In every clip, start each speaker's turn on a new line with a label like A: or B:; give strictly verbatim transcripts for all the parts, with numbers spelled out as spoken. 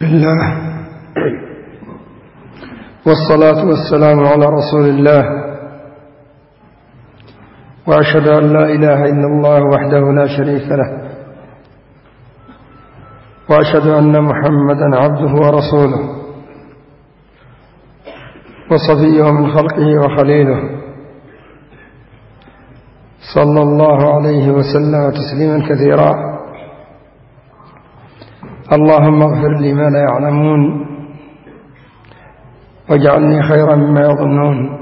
A: الله والصلاة والسلام على رسول الله، وأشهد أن لا إله إلا الله وحده لا شريك له، وأشهد أن محمدا عبده ورسوله وصفيه من خلقه وخليله، صلى الله عليه وسلم تسليما كثيرا. اللهم اغفر لي ما لا يعلمون واجعلني خيرا مما يظنون.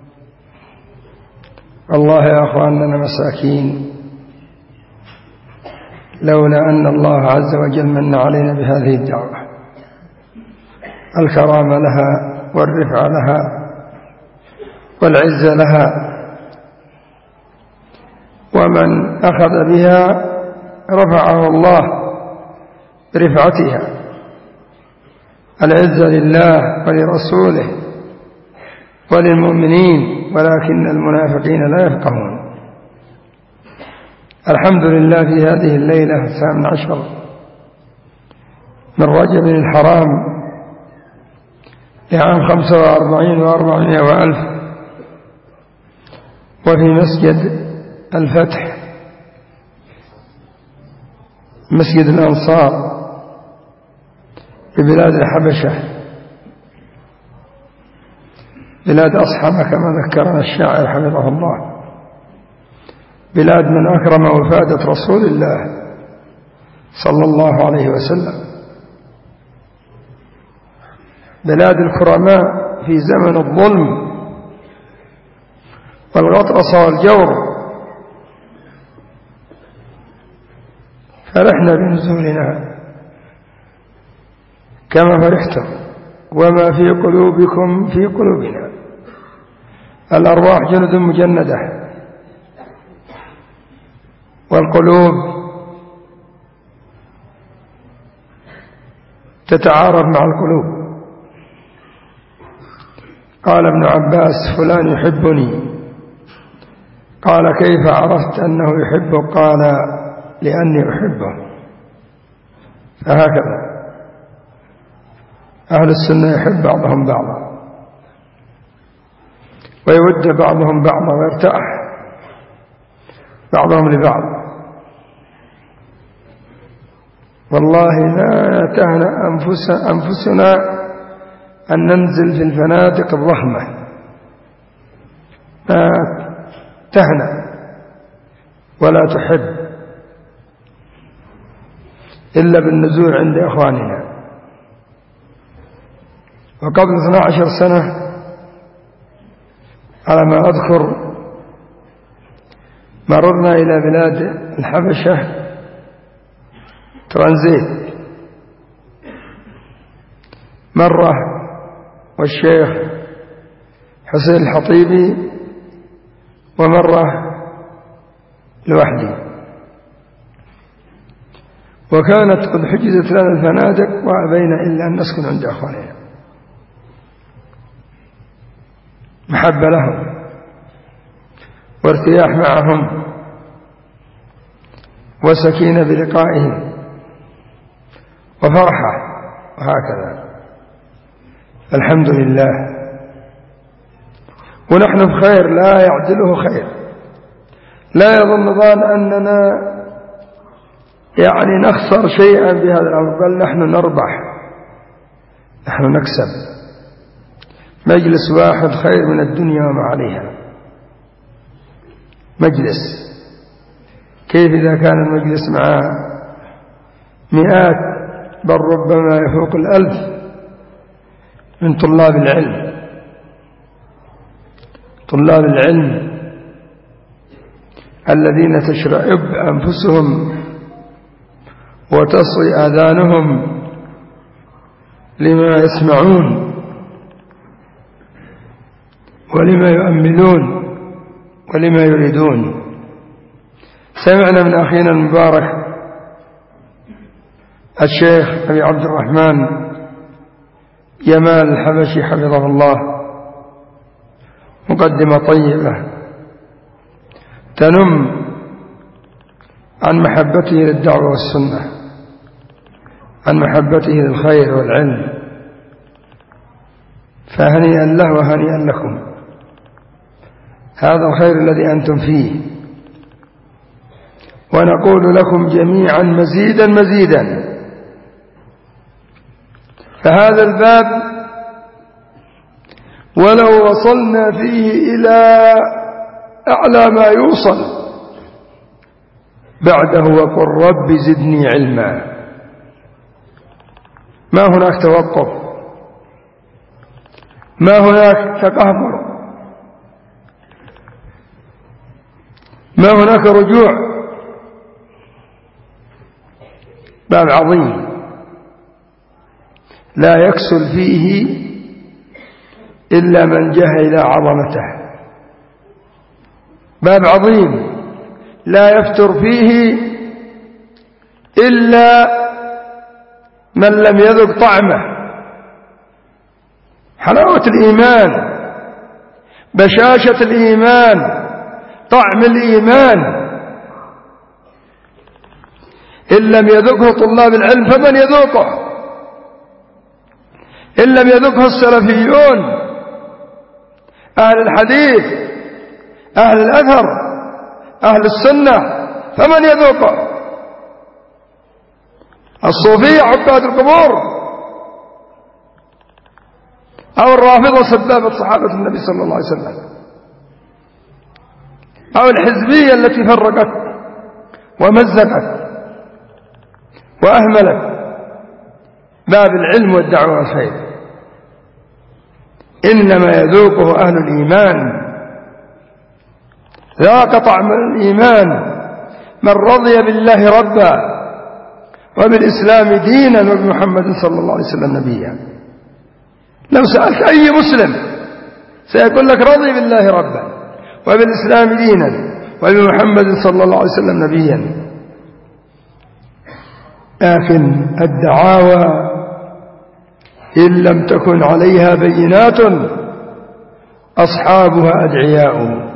A: الله يا أخواننا مساكين، لولا أن الله عز وجل من علينا بهذه الدعوة، الكرامة لها والرفعة لها والعزة لها، ومن أخذ بها رفعه الله برفعتها. العزة لله ولرسوله وللمؤمنين، ولكن المنافقين لا يفقهون. الحمد لله في هذه الليلة الثامن عشر من رجب الحرام لعام خمسة وأربعين وأربعمائة وألف، وفي مسجد الفتح مسجد الأنصار في بلاد الحبشة، بلاد أصحابها كما ذكرنا الشاعر حفظه الله، بلاد من أكرم وفادة رسول الله صلى الله عليه وسلم، بلاد الكرماء في زمن الظلم والغطرسة والجور. فرحنا بنزولنا كما فرحتم، وما في قلوبكم في قلوبنا. الأرواح جند مجندة، والقلوب تتعارف مع القلوب. قال ابن عباس: فلان يحبني. قال: كيف عرفت أنه يحبك؟ قال: لأني أحبه. فهكذا أهل السنة يحب بعضهم بعضا، ويود بعضهم بعضا، ويرتاح بعضهم لبعض. والله لا تهنأ أنفسنا أن ننزل في الفنادق الضخمة، لا تهنأ ولا تحب إلا بالنزول عند إخواننا. وقبل اثنتي عشرة سنة على ما أذكر مررنا إلى بلاد الحبشة ترانزيت مرة، والشيخ حسين الحطيبي، ومرة لوحدي. وكانت قد حجزت لنا الفنادق وأبينا إلا أن نسكن عند أخواننا، محبة لهم وارتياح معهم وسكينة بلقائهم وفرحة، وهكذا. الحمد لله، ونحن بخير لا يعدله خير. لا يظن ظان أننا يعني نخسر شيئا بهذا الأمر، بل نحن نربح، نحن نكسب. مجلس واحد خير من الدنيا وما عليها. مجلس، كيف إذا كان المجلس مع مئات بل ربما يفوق الألف من طلاب العلم. طلاب العلم الذين تشرئب أنفسهم وتصغي آذانهم لما يسمعون ولما يؤملون ولما يريدون. سمعنا من أخينا المبارك الشيخ أبي عبد الرحمن جمال الحبشي حفظه الله مقدمة طيبة تنم عن محبته للدعوة والسنة. عن محبته للخير والعلم، فهنيئا له وهنيئا لكم. هذا الخير الذي أنتم فيه، ونقول لكم جميعا مزيدا مزيدا. فهذا الباب ولو وصلنا فيه إلى أعلى ما يوصل بعده وقل رب زدني علما، ما هناك توقف، ما هناك تقهقر، ما هناك رجوع. باب عظيم لا يكسل فيه إلا من جهل عظمته، باب عظيم لا يفتر فيه إلا من لم يذق طعمه، حلاوة الإيمان، بشاشة الإيمان، طعم الإيمان، إن لم يذقه طلاب العلم فمن يذوقه؟ إن لم يذقه السلفيون أهل الحديث أهل الأثر أهل السنة فمن يذوقه؟ الصوفية عباد القبور أو الرافضة سبابة صحابة النبي صلى الله عليه وسلم أو الحزبية التي فرقت ومزقت وأهملت باب العلم والدعوة والخير. إنما يذوقه أهل الإيمان، ذاق طعم الإيمان من رضي بالله ربا وبالإسلام دينا وبمحمد صلى الله عليه وسلم نبيا. لو سألت أي مسلم سيقول لك رضي بالله ربا وبالإسلام دينا وبمحمد صلى الله عليه وسلم نبيا. لكن الدعاوى إن لم تكن عليها بينات أصحابها أدعياء.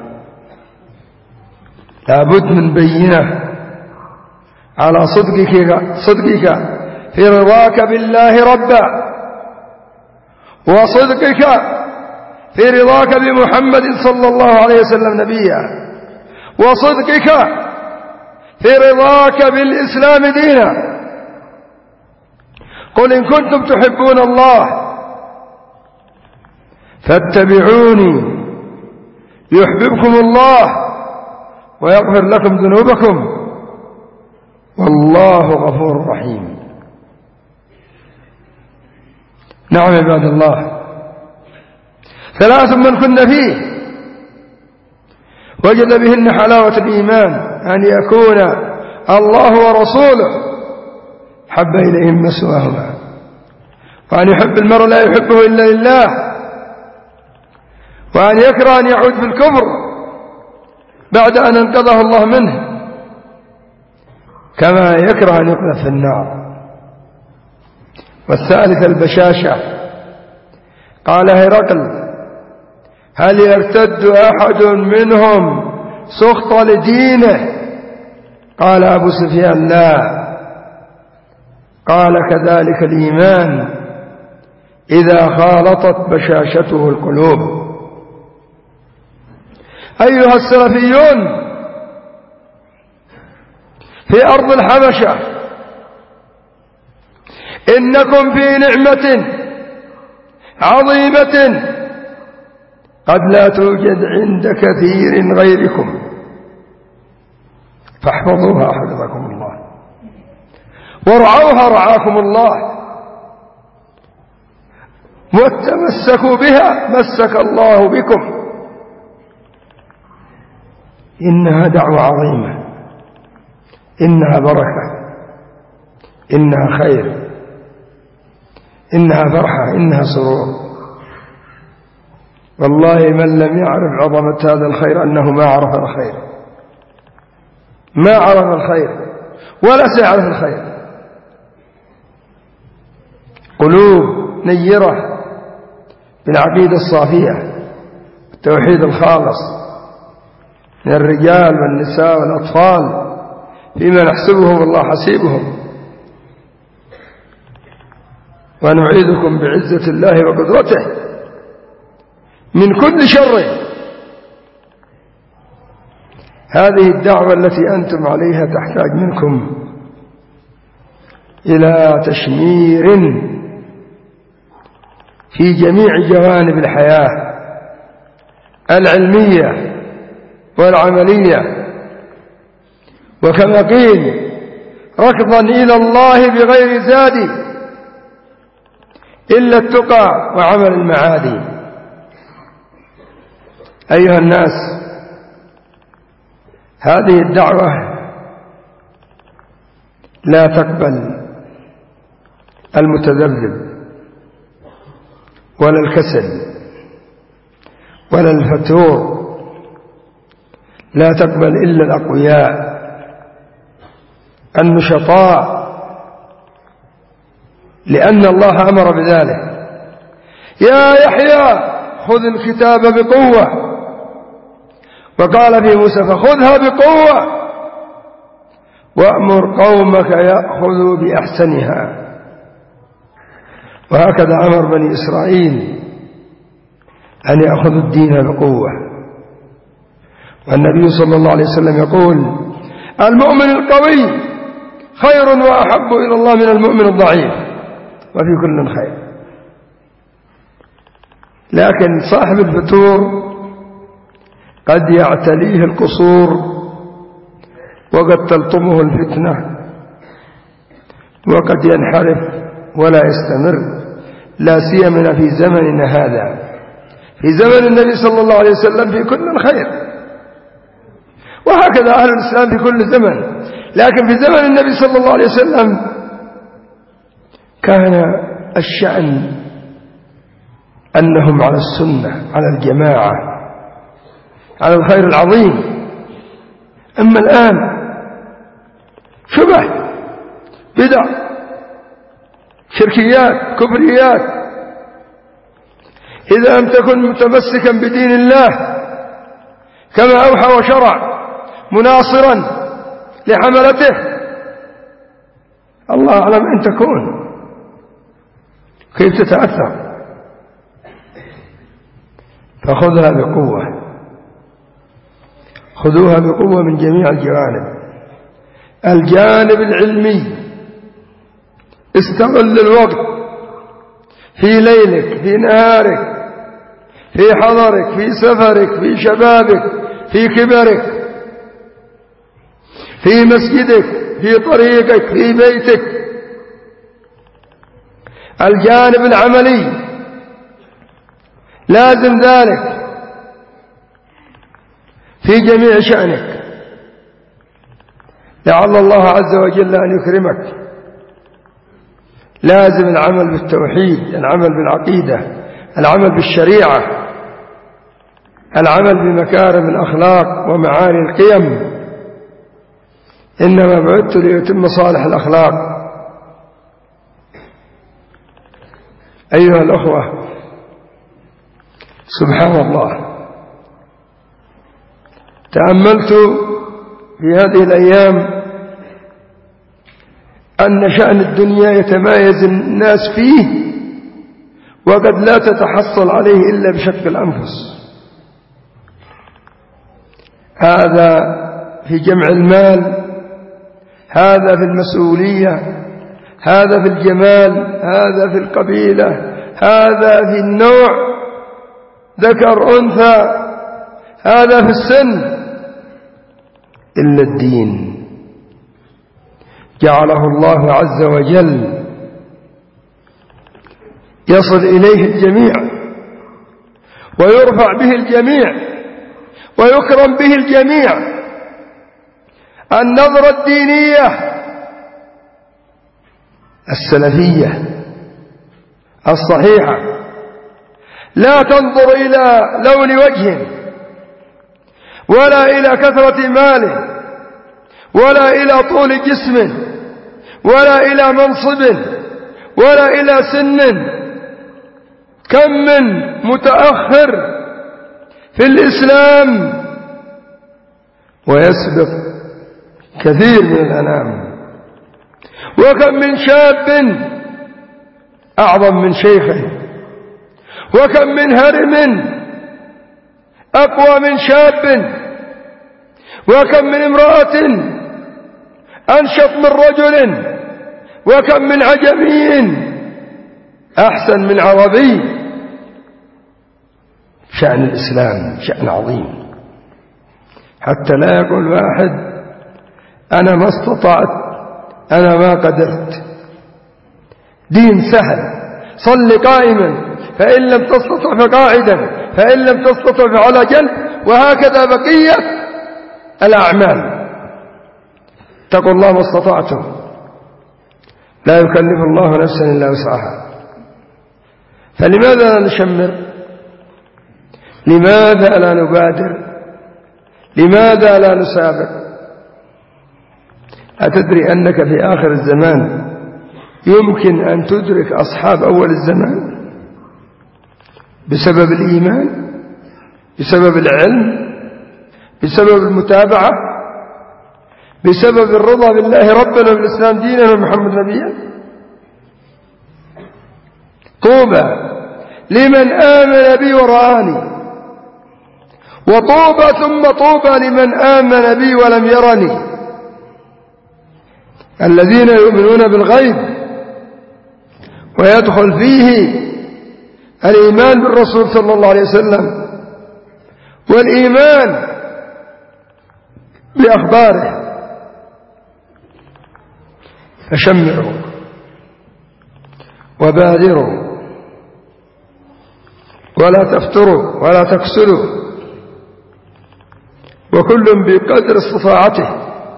A: لابد من بينة على صدقك, صدقك في رضاك بالله ربا، وصدقك في رضاك بمحمد صلى الله عليه وسلم نبيا، وصدقك في رضاك بالإسلام دينا. قل إن كنتم تحبون الله فاتبعوني يحببكم الله ويغفر لكم ذنوبكم والله غفور رحيم. نعم عباد الله، ثلاث من كن فيه وجد بهن حلاوة الإيمان: أن يكون الله ورسوله حب إليهم ما سواهما، وأن يحب المرء لا يحبه إلا لله، وأن يكره أن يعود في الكفر بعد أن انقذه الله منه، كما يكره أن يقذف في النار. والثالث البشاشة. قال هرقل: هل يرتد أحد منهم سخط لدينه؟ قال أبو سفيان: لا. قال: كذلك الإيمان إذا خالطت بشاشته القلوب. أيها السلفيون في أرض الحبشة، إنكم في نعمة عظيمة قد لا توجد عند كثير غيركم، فاحفظوها حفظكم الله، وارعوها رعاكم الله، وتمسكوا بها مسك الله بكم. إنها دعوة عظيمة، إنها بركة، إنها خير، إنها فرحة، إنها سرور. والله من لم يعرف عظمة هذا الخير أنه ما عرف الخير، ما عرف الخير ولا سيعرف الخير. قلوب نيرة بالعقيدة الصافية، التوحيد الخالص، من الرجال والنساء والأطفال، فيما نحسبهم والله حسيبهم. ونعيذكم بعزة الله وقدرته من كل شر. هذه الدعوة التي أنتم عليها تحتاج منكم إلى تشمير في جميع جوانب الحياة العلمية والعملية، وكما قيل ركضا إلى الله بغير زاد إلا التقى وعمل المعادي. أيها الناس، هذه الدعوة لا تقبل المتذبذب ولا الكسل ولا الفتور، لا تقبل إلا الأقوياء النشطاء، لأن الله أمر بذلك. يا يحيى خذ الكتاب بقوة، وقال في موسى فخذها بقوة وأمر قومك يأخذوا بأحسنها. وهكذا أمر بني إسرائيل أن يأخذوا الدين بقوة. والنبي صلى الله عليه وسلم يقول المؤمن القوي خير وأحب إلى الله من المؤمن الضعيف، وفي كل خير. لكن صاحب الفتور قد يعتليه القصور وقد تلطمه الفتنة وقد ينحرف ولا يستمر، لا سيما في زمننا هذا، في زمن النبي صلى الله عليه وسلم في كل خير، وهكذا أهل الإسلام في كل زمن. لكن في زمن النبي صلى الله عليه وسلم كان الشأن أنهم على السنة، على الجماعة، على الخير العظيم. أما الآن شبه، بدع، شركيات، كفريات. إذا لم تكن متمسكا بدين الله كما أوحى وشرع مناصرا لحملته، الله أعلم أن تكون كيف تتأثر. فخذها بقوة، خذوها بقوة من جميع الجوانب. الجانب العلمي، استغل الوقت في ليلك، في نهارك، في حضرك، في سفرك، في شبابك، في كبرك، في مسجدك، في طريقك، في بيتك. الجانب العملي لازم ذلك في جميع شأنك، لعل الله عز وجل أن يكرمك. لازم العمل بالتوحيد، العمل بالعقيدة، العمل بالشريعة، العمل بمكارم الأخلاق ومعاني القيم. إنما بعثت ليتم صالح الأخلاق. أيها الأخوة، سبحان الله، تأملت في هذه الأيام أن شأن الدنيا يتمايز الناس فيه وقد لا تتحصل عليه إلا بشق الأنفس. هذا في جمع المال، هذا في المسؤولية، هذا في الجمال، هذا في القبيلة، هذا في النوع ذكر أنثى، هذا في السن، إلا الدين جعله الله عز وجل يصل إليه الجميع ويرفع به الجميع ويكرم به الجميع. النظرة الدينية السلفية الصحيحة لا تنظر إلى لون وجه ولا إلى كثرة ماله ولا إلى طول جسم ولا إلى منصب ولا إلى سن. كم من متأخر في الإسلام ويسبق كثير من الأنام، وكم من شاب أعظم من شيخه، وكم من هرم أقوى من شاب، وكم من امرأة أنشط من رجل، وكم من عجمي أحسن من عربي. شأن الإسلام شأن عظيم، حتى لا يقول واحد أنا ما استطعت، أنا ما قدرت. دين سهل، صل قائما فإن لم تستطع فقاعدا، فإن لم تستطع فعلى جنب، وهكذا بقية الأعمال. اتقوا الله ما استطعتم، لا يكلف الله نفسا إلا وسعها. فلماذا لا نشمر؟ لماذا لا نبادر؟ لماذا لا نسابق؟ أتدري أنك في آخر الزمان يمكن أن تدرك أصحاب أول الزمان بسبب الإيمان، بسبب العلم، بسبب المتابعة، بسبب الرضا بالله ربنا وبالإسلام دينا ومحمد نبيا. طوبى لمن آمن بي ورآني، وطوبى ثم طوبى لمن آمن بي ولم يرني. الذين يؤمنون بالغيب ويدخل فيه الإيمان بالرسول صلى الله عليه وسلم والإيمان بأخباره. فشمروا وبادروا ولا تفتروا ولا تكسلوا، وكل بقدر استطاعته،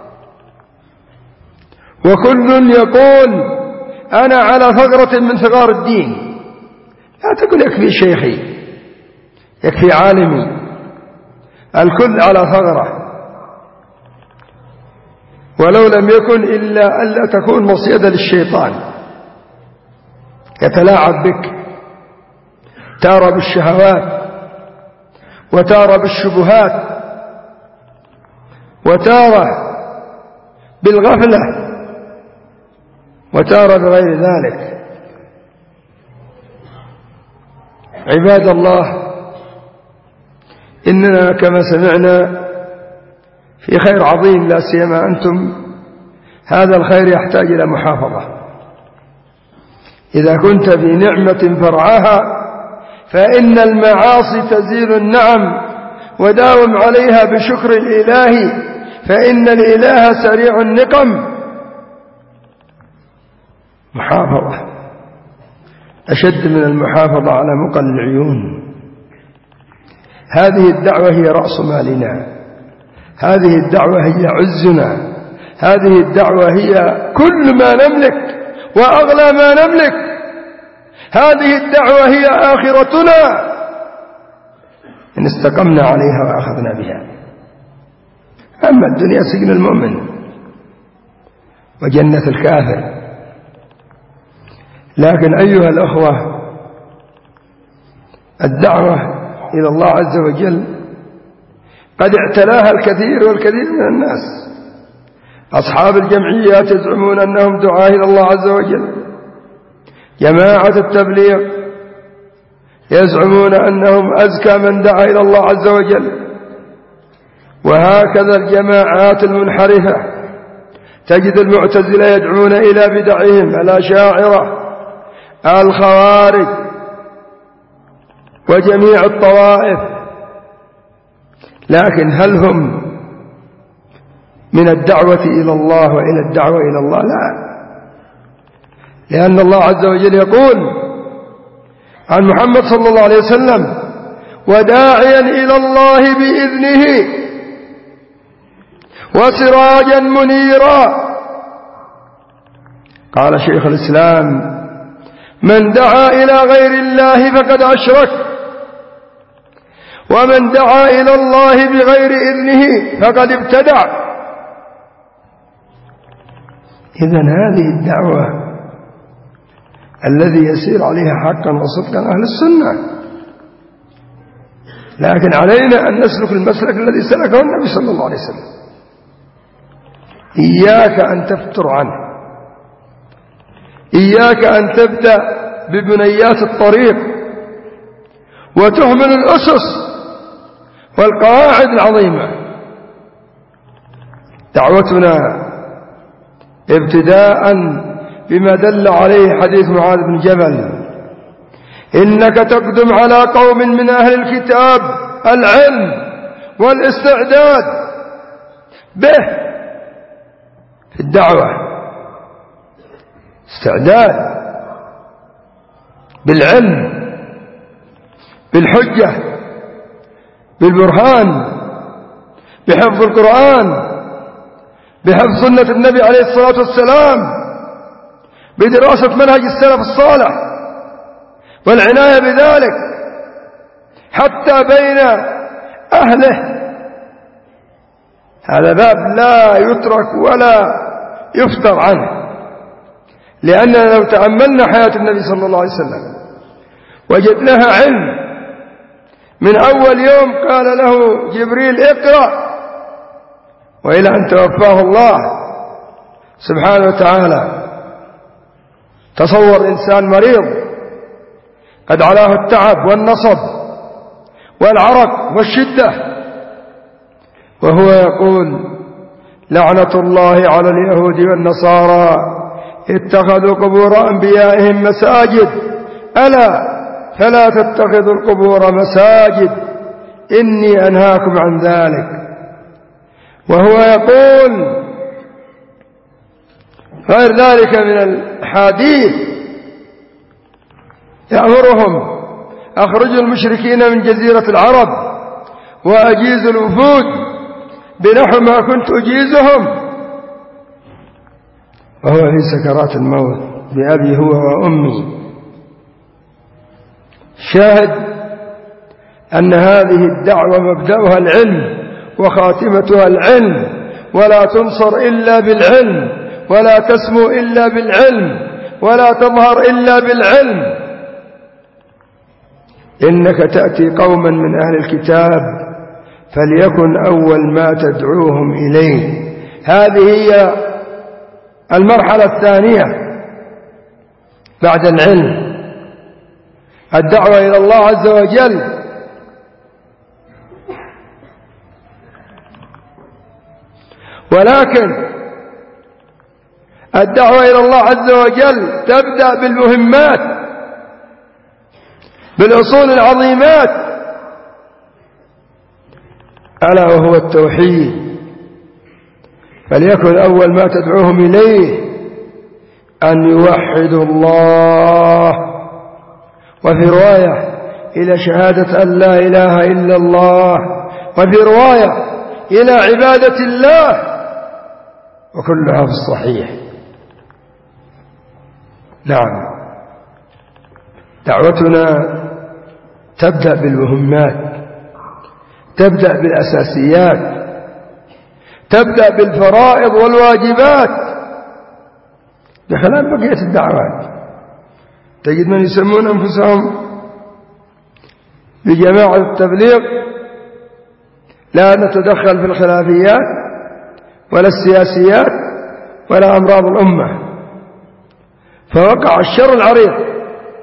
A: وكل يقول أنا على ثغرة من ثغار الدين. لا تقول يكفي شيخي، يكفي عالمي، الكل على ثغرة، ولو لم يكن إلا ألا تكون مصيدة للشيطان يتلاعب بك، تارى بالشهوات، وتارى بالشبهات، وتارى بالغفلة، وتارى بغير ذلك. عباد الله، إننا كما سمعنا في خير عظيم، لا سيما أنتم. هذا الخير يحتاج إلى محافظة. إذا كنت في نعمة فرعها فإن المعاصي تزيل النعم، وداوم عليها بشكر الإله، فإن الإله سريع النقم. محافظة أشد من المحافظة على مقل العيون. هذه الدعوة هي رأس مالنا، هذه الدعوة هي عزنا، هذه الدعوة هي كل ما نملك وأغلى ما نملك. هذه الدعوة هي آخرتنا إن استقمنا عليها وأخذنا بها. أما الدنيا سجن المؤمن وجنة الكافر. لكن أيها الأخوة، الدعوة إلى الله عز وجل قد اعتلاها الكثير والكثير من الناس. أصحاب الجمعيات يزعمون أنهم دعاة إلى الله عز وجل، جماعة التبليغ يزعمون أنهم أزكى من دعا إلى الله عز وجل، وهكذا الجماعات المنحرفة. تجد المعتزلة يدعون إلى بدعهم، الأشاعرة، الخوارج، وجميع الطوائف. لكن هل هم من الدعوة إلى الله وإلى الدعوة إلى الله؟ لا، لأن الله عز وجل يقول عن محمد صلى الله عليه وسلم: وداعيا إلى الله بإذنه وسراجا منيرا. قال شيخ الإسلام: من دعا إلى غير الله فقد أشرك، ومن دعا إلى الله بغير إذنه فقد ابتدع. إذن هذه الدعوة الذي يسير عليها حقا وصدقا أهل السنة، لكن علينا أن نسلك المسلك الذي سلكه النبي صلى الله عليه وسلم. إياك أن تفتر عنه، إياك أن تبدأ ببنيات الطريق وتهمل الأسس والقواعد العظيمة. دعوتنا ابتداء بما دل عليه حديث معاذ بن جبل: إنك تقدم على قوم من أهل الكتاب العلم والاستعداد به في الدعوة، استعداد بالعلم بالحجة بالبرهان، بحفظ القرآن، بحفظ سنة النبي عليه الصلاة والسلام، بدراسة منهج السلف الصالح والعناية بذلك حتى بين أهله. هذا باب لا يترك ولا يفتر عنه، لأننا لو تأملنا حياة النبي صلى الله عليه وسلم وجدناها علم. من أول يوم قال له جبريل: اقرأ، وإلى أن توفاه الله سبحانه وتعالى. تصور إنسان مريض قد علاه التعب والنصب والعرق والشدة، وهو يقول: لعنة الله على اليهود والنصارى اتخذوا قبور أنبيائهم مساجد، ألا فلا تتخذوا القبور مساجد إني أنهاكم عن ذلك. وهو يقول غير ذلك من الحديث يأمرهم: أخرجوا المشركين من جزيرة العرب وأجيزوا الوفود بنحو ما كنت أجيزهم، وهو في سكرات الموت بأبي هو وأمي. شاهد أن هذه الدعوة مبدأها العلم وخاتمتها العلم، ولا تنصر إلا بالعلم، ولا تسمو إلا بالعلم، ولا تظهر إلا بالعلم. إنك تأتي قوما من أهل الكتاب فليكن أول ما تدعوهم إليه. هذه هي المرحلة الثانية بعد العلم، الدعوة إلى الله عز وجل. ولكن الدعوة إلى الله عز وجل تبدأ بالمهمات، بالأصول العظيمات، ألا وهو التوحيد. فليكن أول ما تدعوهم إليه أن يوحدوا الله، وفي رواية إلى شهادة أن لا إله إلا الله، وفي رواية إلى عبادة الله، وكلها في الصحيح. نعم، دعوتنا تبدأ بالمهمات، تبدأ بالأساسيات، تبدأ بالفرائض والواجبات بخلاف بقية الدعوات. تجد من يسمون أنفسهم بجماعة التبليغ: لا نتدخل في الخلافيات ولا السياسيات ولا أمراض الأمة، فوقع الشر العريض.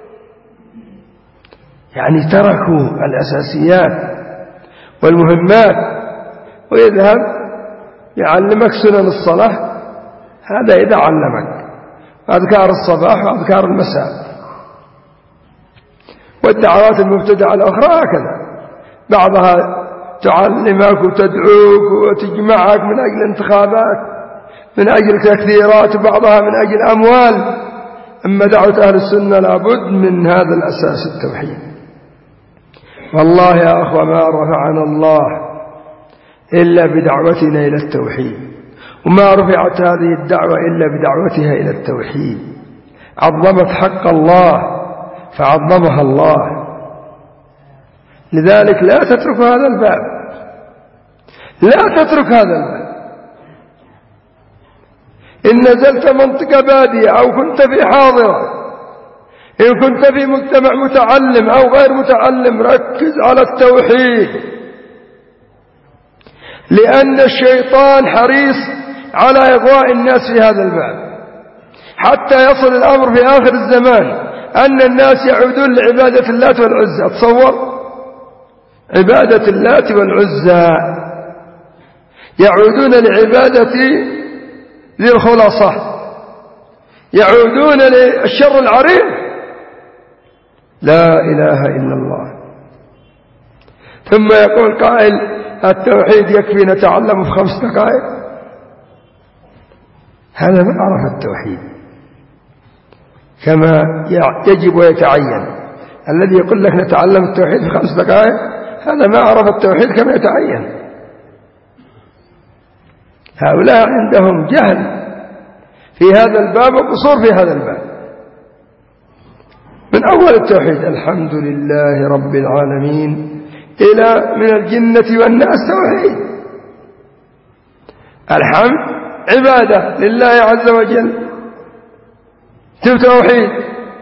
A: يعني تركوا الأساسيات والمهمات، ويذهب يعلمك سنن الصلاة، هذا إذا علمك أذكار الصباح وأذكار المساء. والدعوات المبتدعة الأخرى هكذا، بعضها تعلمك وتدعوك وتجمعك من أجل انتخابات، من أجل تكثيرات، وبعضها من أجل أموال. أما دعوة أهل السنة لابد من هذا الأساس، التوحيد. والله يا أخوة ما رفعنا الله إلا بدعوتنا إلى التوحيد، وما رفعت هذه الدعوة إلا بدعوتها إلى التوحيد. عظمت حق الله فعظمها الله. لذلك لا تترك هذا الباب، لا تترك هذا الباب. إن نزلت منطقة بادية أو كنت في حاضرة، إن كنت في مجتمع متعلم أو غير متعلم، ركز على التوحيد، لأن الشيطان حريص على إغواء الناس في هذا الباب حتى يصل الأمر في آخر الزمان أن الناس يعودون لعبادة اللات والعزى. تصور عبادة اللات والعزى، يعودون لعبادة ذي الخلاصة، يعودون للشر العريض. لا إله إلا الله. ثم يقول قائل التوحيد يكفي نتعلم في خمس دقائق. هذا ما عرف التوحيد كما يجب ويتعين. الذي يقول لك نتعلم التوحيد في خمس دقائق هذا ما عرف التوحيد كما يتعين. هؤلاء عندهم جهل في هذا الباب وقصور في هذا الباب. من أول التوحيد الحمد لله رب العالمين إلى من الجنة والناس توحيد. الحمد عبادة لله عز وجل، توحيد.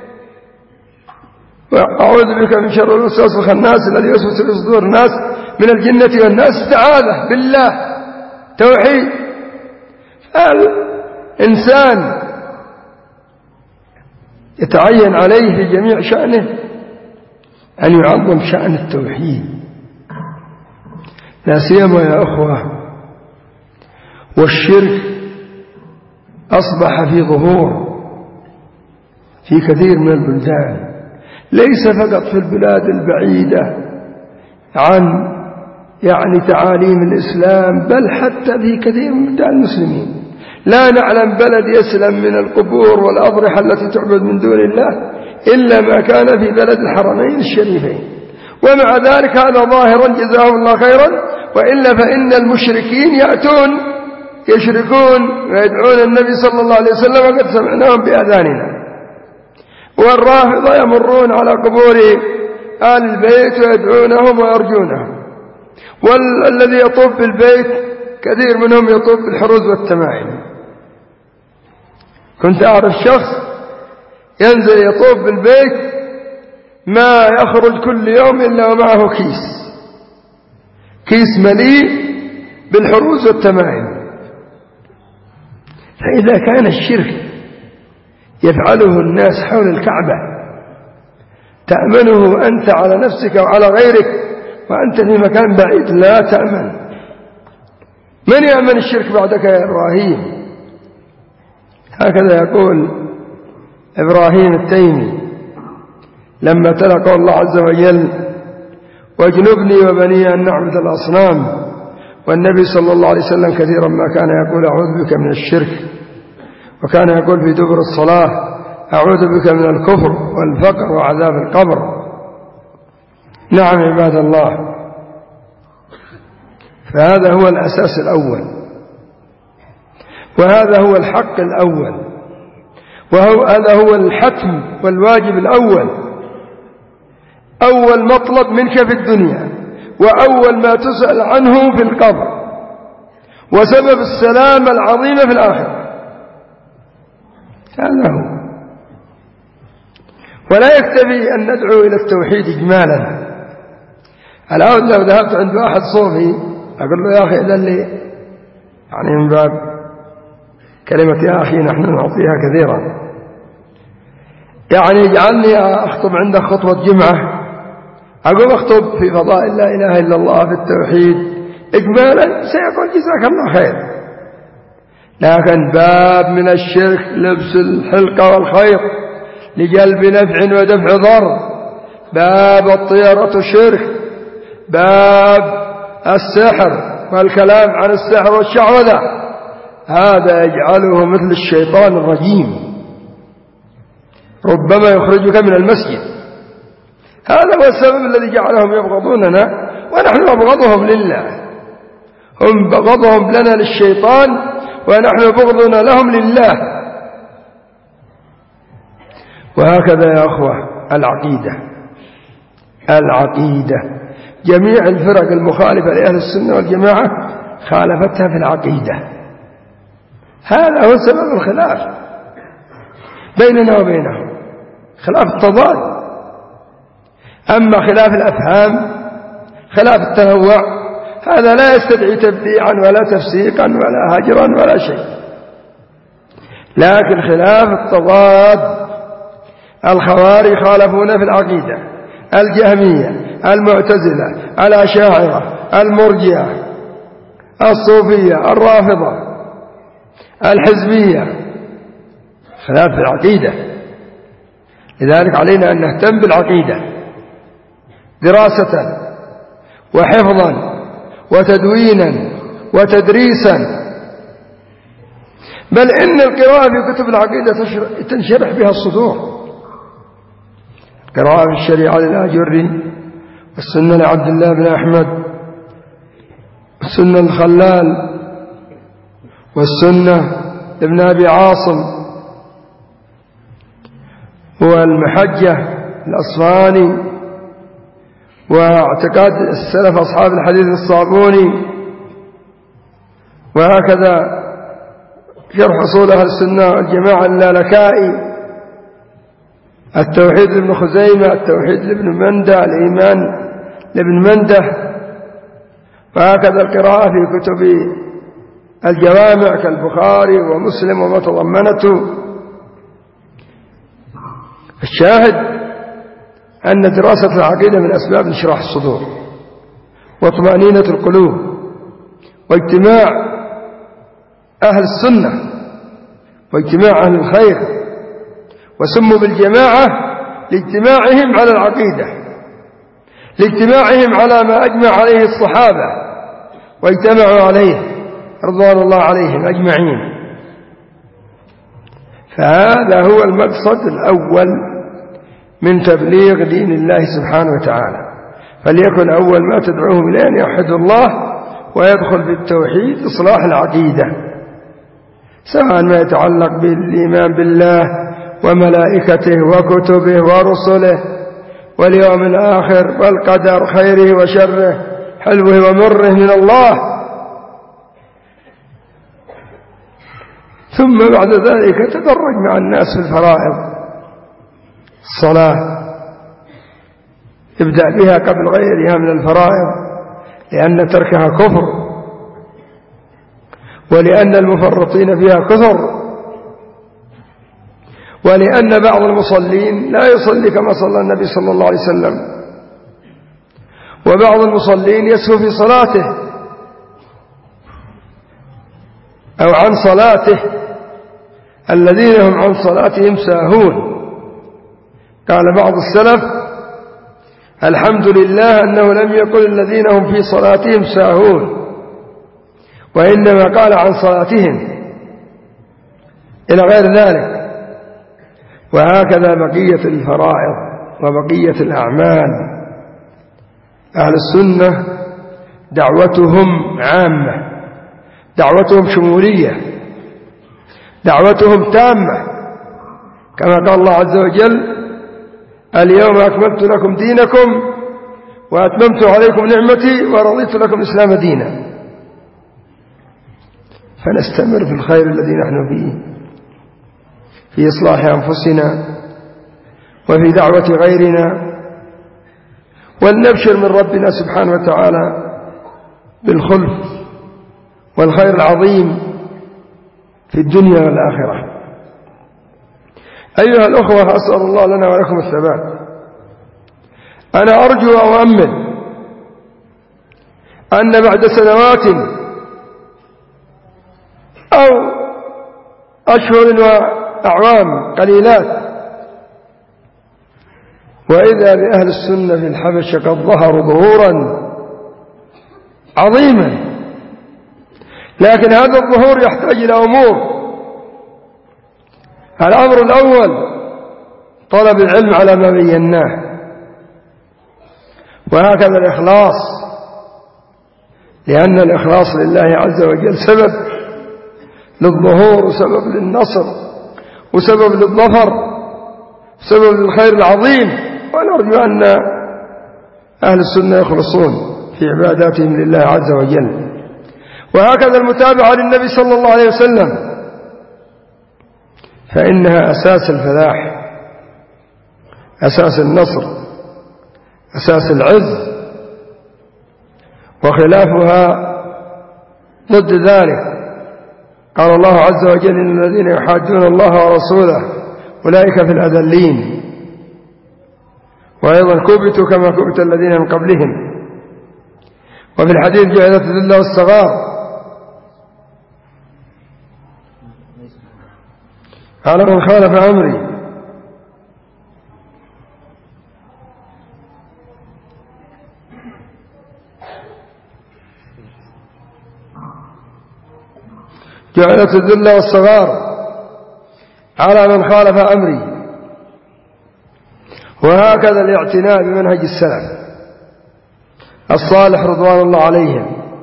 A: وأعوذ بك من شر الوسواس الخناس الذي يوسوس في صدور الناس من الجنة والناس، استعاذة بالله، توحيد. فالإنسان يتعين عليه في جميع شأنه أن يعظم شأن التوحيد، لا سيما يا أخوة. والشرك أصبح في ظهور في كثير من البلدان، ليس فقط في البلاد البعيدة عن يعني تعاليم الإسلام، بل حتى في كثير من بلدان المسلمين. لا نعلم بلد يسلم من القبور والأضرحة التي تعبد من دون الله إلا ما كان في بلد الحرمين الشريفين. ومع ذلك هذا ظاهرا جزاهم الله خيرا، وإلا فإن المشركين يأتون يشركون ويدعون النبي صلى الله عليه وسلم وقد سمعناهم بأذاننا. والرافضة يمرون على قبور آل البيت ويدعونهم ويرجونهم. والذي يطوف بالبيت كثير منهم يطوف بالحروز والتمائم. كنت أعرف شخص ينزل يطوف بالبيت ما يخرج كل يوم إلا ومعه كيس كيس مليء بالحروز والتمائم. فإذا كان الشرك يفعله الناس حول الكعبة تأمنه أنت على نفسك وعلى غيرك وأنت في مكان بعيد لا تأمن. من يأمن الشرك بعدك يا إبراهيم؟ هكذا يقول إبراهيم التيمي لما تلا قول الله عز وجل واجنبني وبني أن نعبد الأصنام. والنبي صلى الله عليه وسلم كثيرا ما كان يقول أعوذ بك من الشرك، وكان يقول في دبر الصلاة أعوذ بك من الكفر والفقر وعذاب القبر. نعم عباد الله، فهذا هو الأساس الأول، وهذا هو الحق الأول، وهذا هو الحتم والواجب الأول. أول مطلب منك في الدنيا، وأول ما تسأل عنه في القبر، وسبب السلامة العظيمة في الآخرة. هذا هو. ولا يكتفي أن ندعو إلى التوحيد إجمالا. الآن لو ذهبت عند واحد صوفي أقول له يا أخي إذن لي يعني من باب كلمة يا أخي نحن نعطيها كثيرا، يعني اجعلني أخطب عندك خطبة جمعة، أقوم أخطب في فضائل لا إله إلا الله في التوحيد إجمالا، سيقول جزاك الله خير. لكن باب من الشرك لبس الحلقة والخيط لجلب نفع ودفع ضر، باب الطيرة شرك، باب السحر والكلام عن السحر والشعوذة، هذا يجعله مثل الشيطان الرجيم، ربما يخرجك من المسجد. هذا هو السبب الذي جعلهم يبغضوننا ونحن نبغضهم لله. هم بغضهم لنا للشيطان ونحن بغضنا لهم لله. وهكذا يا أخوة العقيدة العقيدة جميع الفرق المخالفة لأهل السنة والجماعة خالفتها في العقيدة. هذا هو سبب الخلاف بيننا وبينهم، خلاف التضاد. أما خلاف الأفهام خلاف التنوع هذا لا يستدعي تبديعا ولا تفسيقا ولا هجرا ولا شيء. لكن خلاف التضاد الخوارج خالفونا في العقيدة، الجهمية، المعتزلة، الأشاعرة، المرجئة، الصوفية، الرافضة، الحزبية، خلاف في العقيدة. لذلك علينا أن نهتم بالعقيدة دراسة وحفظا وتدوينا وتدريسا، بل إن القراءة في كتب العقيدة تنشرح بها الصدور. قراءة في الشريعة للآجري، والسنة لعبد الله بن أحمد، والسنة الخلال، والسنة لابن أبي عاصم، والمحجة الأصفهاني، واعتقاد السلف أصحاب الحديث الصابوني، وهكذا شرح أصول أهل السنة والجماعة اللالكائي، التوحيد لابن خزيمة، التوحيد لابن منده، الإيمان لابن منده، وهكذا القراءة في كتب الجوامع كالبخاري ومسلم وما تضمنته. الشاهد أن دراسة العقيدة من أسباب انشراح الصدور وطمأنينة القلوب واجتماع أهل السنة واجتماع أهل الخير، وسموا بالجماعة لاجتماعهم على العقيدة، لاجتماعهم على ما أجمع عليه الصحابة واجتمعوا عليه رضوان الله عليهم أجمعين. فهذا هو المقصد الأول من تبليغ دين الله سبحانه وتعالى، فليكن أول ما تدعوهم إليه أن يوحدوا الله ويدخل بالتوحيد إصلاح العقيدة، سواء ما يتعلق بالإيمان بالله وملائكته وكتبه ورسله واليوم الآخر والقدر خيره وشره حلوه ومره من الله. ثم بعد ذلك تدرج مع الناس في الفرائض. الصلاة ابدأ بها قبل غيرها من الفرائض، لأن تركها كفر، ولأن المفرطين فيها كثر، ولأن بعض المصلين لا يصلي كما صلى النبي صلى الله عليه وسلم، وبعض المصلين يسهو في صلاته أو عن صلاته، الذين هم عن صلاتهم ساهون. قال بعض السلف: الحمد لله أنه لم يقل الذين هم في صلاتهم ساهون، وإنما قال عن صلاتهم إلى غير ذلك. وهكذا بقية الفرائض وبقية الأعمال. أهل السنة دعوتهم عامة، دعوتهم شمولية، دعوتهم تامة، كما قال الله عز وجل: اليوم أكملت لكم دينكم وأتممت عليكم نعمتي ورضيت لكم الإسلام دينا. فنستمر في الخير الذي نحن فيه، في إصلاح أنفسنا وفي دعوة غيرنا، ولنبشر من ربنا سبحانه وتعالى بالخلف والخير العظيم في الدنيا والآخرة. أيها الأخوة، أسأل الله لنا ولكم الثبات. أنا أرجو وأؤمل أن بعد سنوات أو أشهر وأعوام قليلات وإذا بأهل السنة في الحبشة قد ظهروا ظهورا عظيما، لكن هذا الظهور يحتاج إلى أمور. الأمر الأول طلب العلم على ما بيناه، وهكذا الإخلاص، لأن الإخلاص لله عز وجل سبب للظهور وسبب للنصر وسبب للظفر وسبب للخير العظيم. ونرجو أن أهل السنة يخلصون في عباداتهم لله عز وجل. وهكذا المتابعة للنبي صلى الله عليه وسلم، فإنها أساس الفلاح، أساس النصر، أساس العز، وخلافها ضد ذلك. قال الله عز وجل: إن الذين يحادون الله ورسوله أولئك في الأذلين. وأيضا كبتوا كما كبت الذين من قبلهم. وفي الحديث جعلت الذل والصغار على من خالف أمري. جعلت الذل والصغار على من خالف أمري. وهكذا الاعتناء بمنهج السلف الصالح رضوان الله عليهم.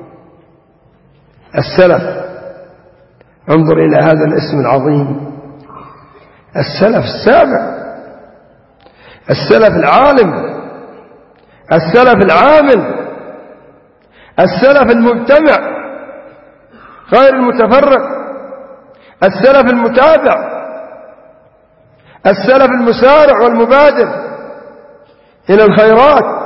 A: السلف، انظر إلى هذا الاسم العظيم، السلف السابع، السلف العالم، السلف العامل، السلف المجتمع غير المتفرق، السلف المتابع، السلف المسارع والمبادر إلى الخيرات.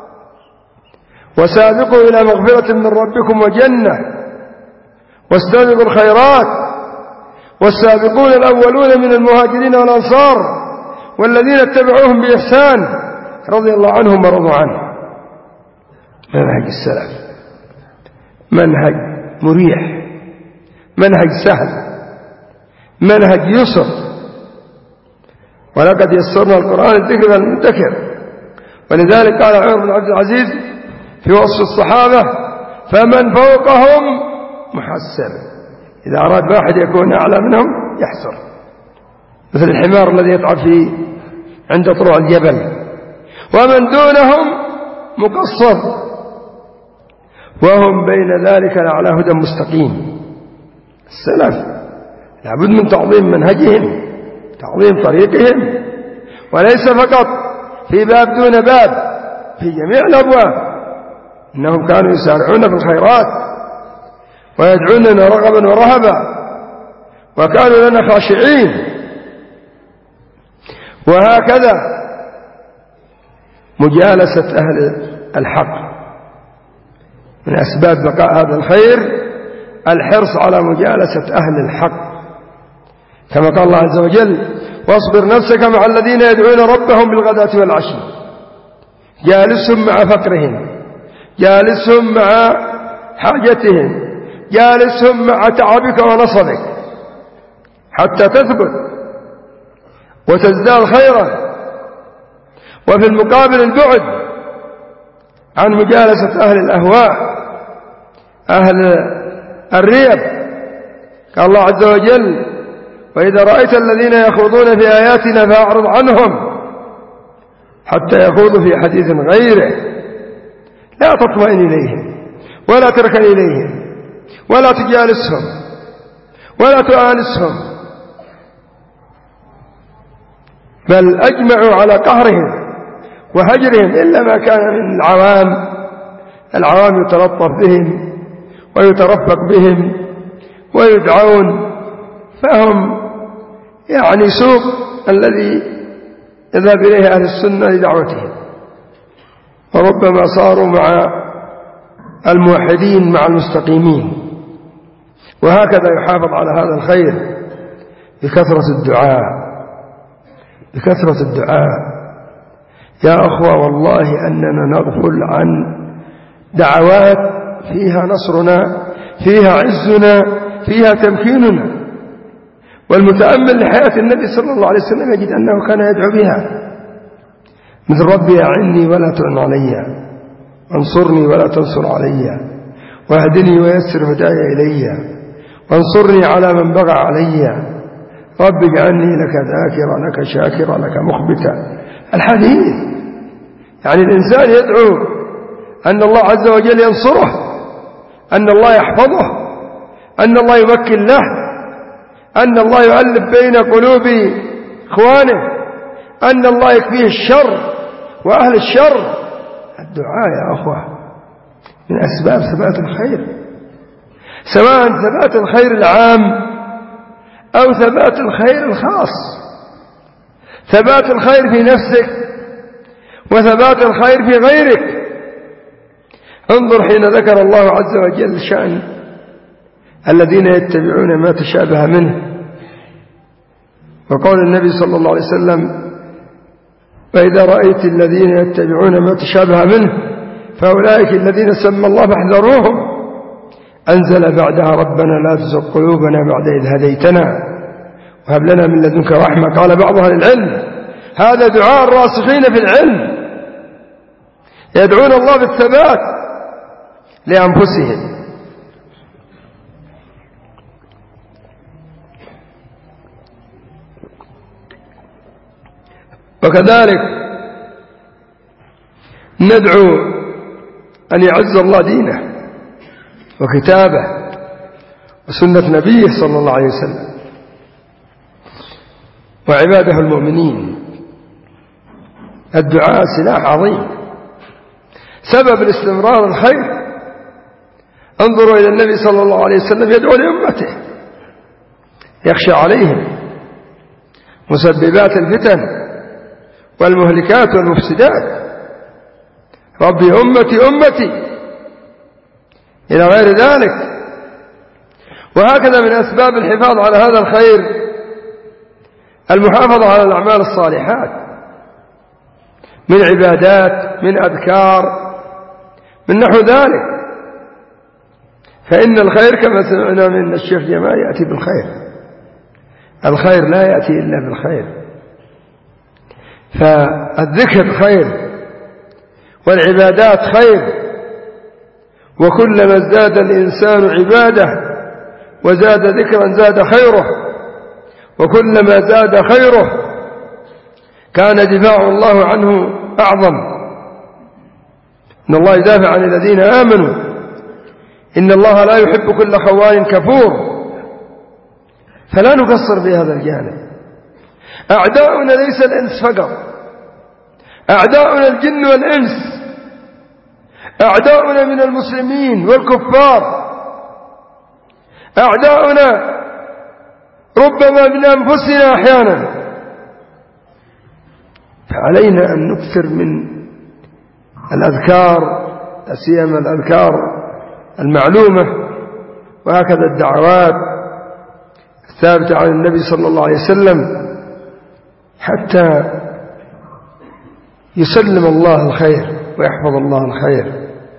A: وسابقوا إلى مغفرة من ربكم وجنة واستبقوا الخيرات. والسابقون الأولون من المهاجرين والأنصار والذين اتبعوهم بإحسان رضي الله عنهم ورضوا عنه. منهج السلف منهج مريح، منهج سهل، منهج يسر. ولقد يسرنا القرآن الذكر والمدكر. ولذلك قال عمر بن عبد العزيز في وصف الصحابة: فمن فوقهم محسن. إذا أراد واحد يكون أعلى منهم يحسر، مثل الحمار الذي يطعن في عند طلوع الجبل. ومن دونهم مقصر، وهم بين ذلك لعلى هدى مستقيم. السلف لابد من تعظيم منهجهم، تعظيم طريقهم، وليس فقط في باب دون باب، في جميع الأبواب. إنهم كانوا يسارعون في الخيرات ويدعوننا رغبا ورهبا، وكانوا لنا خاشعين. وهكذا مجالسة أهل الحق من أسباب بقاء هذا الخير الحرص على مجالسة أهل الحق، كما قال الله عز وجل: واصبر نفسك مع الذين يدعون ربهم بالغداة والعشي. جالسهم مع فقرهم، جالسهم مع حاجتهم، جالسهم مع تعبك ونصبك حتى تثبت وتزداد خيرا. وفي المقابل البعد عن مجالسة أهل الأهواء، أهل الريب. قال الله عز وجل: وإذا رأيت الذين يخوضون في آياتنا فأعرض عنهم حتى يخوضوا في حديث غيره. لا تطمئن إليهم ولا تركن إليهم ولا تجالسهم ولا تؤانسهم، بل أجمعوا على قهرهم وهجرهم إلا ما كان من العوام. العوام يتلطف بهم ويترفق بهم ويدعون، فهم يعني سوق الذي يذهب إليه أهل السنة لدعوتهم. وربما صاروا مع الموحدين مع المستقيمين. وهكذا يحافظ على هذا الخير بكثرة الدعاء، بكثرة الدعاء. يا أخوة، والله أننا نغفل عن دعوات فيها نصرنا، فيها عزنا، فيها تمكيننا. والمتأمل لحياة النبي صلى الله عليه وسلم يجد أنه كان يدعو بها، مثل: ربي أعني ولا تعن علي، وانصرني ولا تنصر علي، واهدني ويسر هداي إلي، وانصرني على من بغى علي، رب اجعلني لك ذاكرا لك شاكرا لك مخبتا. الحديث يعني الإنسان يدعو أن الله عز وجل ينصره، أن الله يحفظه، أن الله يمكن له، أن الله يؤلف بين قلوب إخوانه، أن الله يكفيه الشر وأهل الشر. الدعاء يا أخوة من أسباب ثبات الخير، سواء ثبات الخير العام أو ثبات الخير الخاص. ثبات الخير في نفسك وثبات الخير في غيرك. انظر حين ذكر الله عز وجل شأن الذين يتبعون ما تشابه منه، وقول النبي صلى الله عليه وسلم: وإذا رأيت الذين يتبعون ما تشابه منه فأولئك الذين سمى الله فاحذروهم. أنزل بعدها ربنا لا تزغ قلوبنا بعد إذ هديتنا وهب لنا من لدنك رحمة. قال بعض أهل العلم هذا دعاء الراسخين في العلم يدعون الله بالثبات لأنفسهم. وكذلك ندعو أن يعز الله دينه وكتابه وسنة نبيه صلى الله عليه وسلم وعباده المؤمنين. الدعاء سلاح عظيم سبب الاستمرار الخير. انظروا إلى النبي صلى الله عليه وسلم يدعو لأمته يخشى عليهم مسببات الفتن والمهلكات والمفسدات. ربي أمتي أمتي إلى غير ذلك. وهكذا من أسباب الحفاظ على هذا الخير المحافظة على الأعمال الصالحات من عبادات من أذكار من نحو ذلك. فإن الخير كما سمعنا من الشيخ جمال يأتي بالخير. الخير لا يأتي إلا بالخير. فالذكر خير والعبادات خير. وكلما ازداد الإنسان عبادة وزاد ذكرا زاد خيره. وكلما زاد خيره كان دفاع الله عنه أعظم. إن الله يدافع عن الذين آمنوا إن الله لا يحب كل خوان كفور. فلا نقصر في هذا الجانب. أعداؤنا ليس الإنس فقط، أعداؤنا الجن والإنس، أعداؤنا من المسلمين والكفار، أعداؤنا ربما من أنفسنا أحيانا. فعلينا أن نكثر من الأذكار لا سيما الأذكار المعلومة وهكذا الدعوات الثابتة عن النبي صلى الله عليه وسلم حتى يسلم الله الخير ويحفظ الله الخير.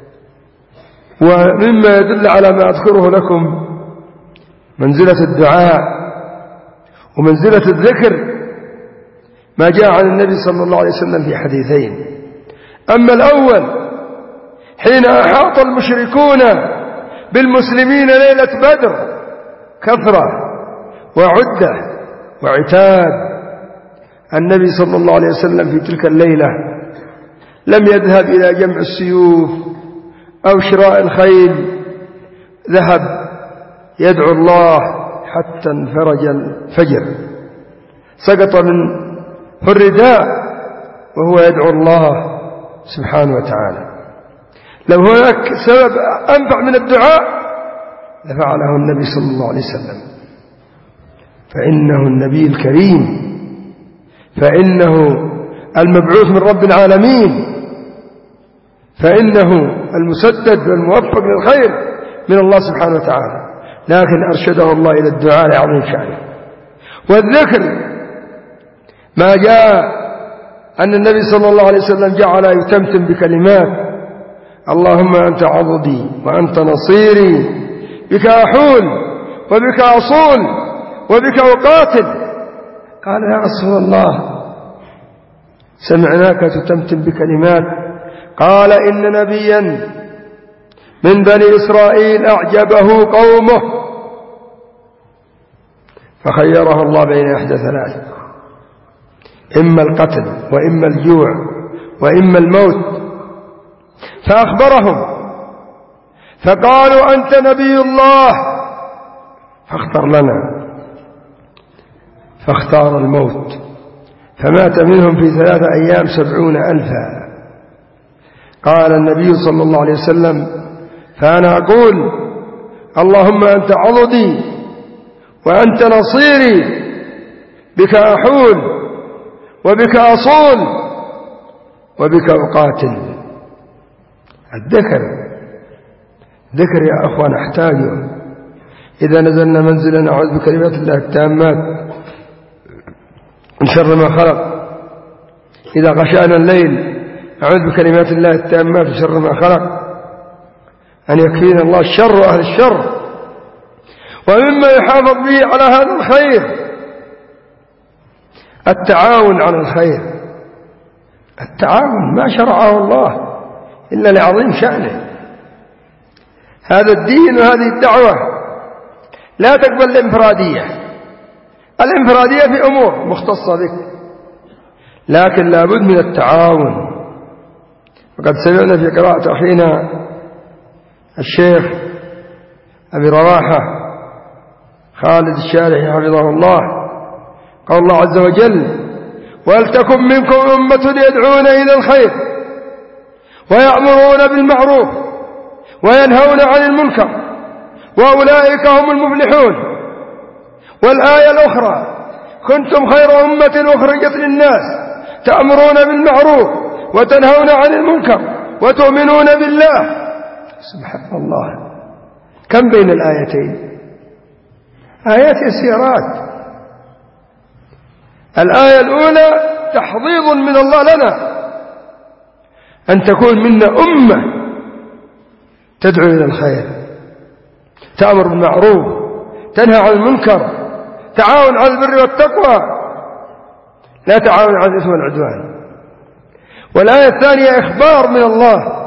A: ومما يدل على ما أذكره لكم منزلة الدعاء ومنزلة الذكر ما جاء عن النبي صلى الله عليه وسلم في حديثين. أما الأول حين أحاط المشركون بالمسلمين ليلة بدر كثرة وعدة وعتاد، النبي صلى الله عليه وسلم في تلك الليلة لم يذهب إلى جمع السيوف أو شراء الخيل، ذهب يدعو الله حتى انفرج الفجر، سقط من الرداء وهو يدعو الله سبحانه وتعالى. لو هناك سبب أنفع من الدعاء لفعله النبي صلى الله عليه وسلم، فإنه النبي الكريم، فإنه المبعوث من رب العالمين، فإنه المسدد والموفق للخير من الله سبحانه وتعالى، لكن أرشده الله إلى الدعاء لعظيم شأنه. والذكر ما جاء أن النبي صلى الله عليه وسلم جعل يتمتم بكلمات: اللهم أنت عضدي وأنت نصيري، بك أحول وبك أصول وبك أقاتل. قال: يا رسول الله سمعناك تتمتم بكلمات. قال: إن نبيا من بني إسرائيل أعجبه قومه فخيره الله بين إحدى ثلاث: إما القتل وإما الجوع وإما الموت. فأخبرهم فقالوا: أنت نبي الله فاختر لنا، فاختار الموت، فمات منهم في ثلاثة أيام سبعون ألفا. قال النبي صلى الله عليه وسلم: فأنا أقول: اللهم أنت عضدي وأنت نصيري، بك أحول وبك أصول وبك أقاتل. الذكر ذكر يا أخوان نحتاجه. إذا نزلنا منزلا نعوذ بكلمات الله التامات من شر ما خلق، إذا غشانا الليل أعوذ بكلمات الله التامات من شر ما خلق، أن يكفينا الله الشر وأهل الشر. ومما يحافظ به على هذا الخير التعاون على الخير. التعاون ما شرعه الله إلا لعظيم شأنه. هذا الدين وهذه الدعوة لا تقبل الانفرادية. الانفرادية في أمور مختصة بك، لكن لابد من التعاون. وقد سمعنا في قراءة أخينا الشيخ أبي رواحة خالد الشارحي حفظه الله قال الله عز وجل: ولتكن منكم أمة يدعون إلى الخير ويأمرون بالمعروف وينهون عن المنكر وأولئك هم المفلحون. والآية الأخرى: كنتم خير أمة أخرجت للناس تأمرون بالمعروف وتنهون عن المنكر وتؤمنون بالله. سبحان الله، كم بين الآيتين؟ آيات يسيرات. الآية الأولى تحضيض من الله لنا أن تكون منا أمة تدعو إلى الخير، تأمر بالمعروف، تنهى عن المنكر، تعاون على البر والتقوى، لا تعاون على الإثم والعدوان. والآية الثانية إخبار من الله